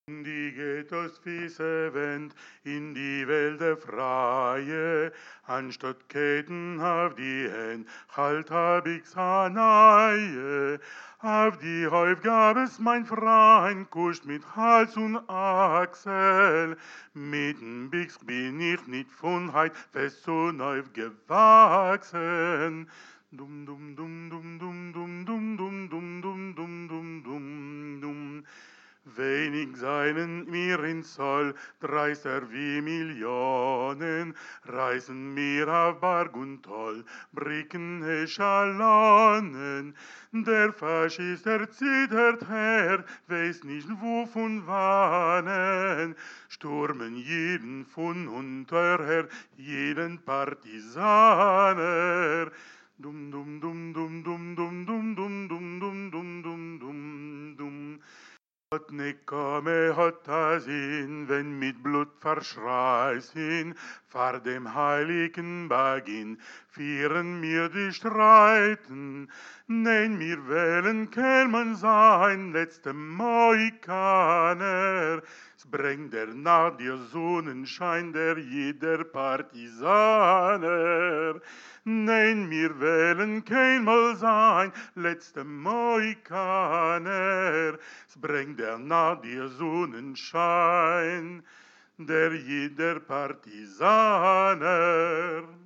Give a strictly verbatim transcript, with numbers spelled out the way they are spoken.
Die geht das fiese Wind in die Welt der Freie, anstatt Ketten auf die Hände, halt hab ich's Haneie. Auf die Häuf gab es mein Freund, kuscht mit Hals und Achsel. Mit'n Bix bin ich nicht von heut fest so neu gewachsen. Dum dum dum dum dum dum dum dum dum dum dum dum dum dum. Wenig seien mir in Zoll, dreißer wie Millionen, reisen mir auf Berg und Toll, Bricken Eschalonen. Der Faschist, er zittert her, weiß nicht wo von wannen, stürmen jeden von unterher, jeden Partisaner. Dum dum dum dum dum dum dum dum dum dum dum dum dum dum. Gott nicht komme, hat das ihn, wenn mit Blut verschreißen, vor dem heiligen Beginn, vieren mir die Streiten. Nein, mir wählen kann man sein, letzte Mohikaner. Es bringt der nach dir Sonnenschein, der jeder Partisaner. Nein, mir wählen kein mal sein, letzte Mohikaner. Es bringt der nach dir Sonnenschein, der jeder Partisaner.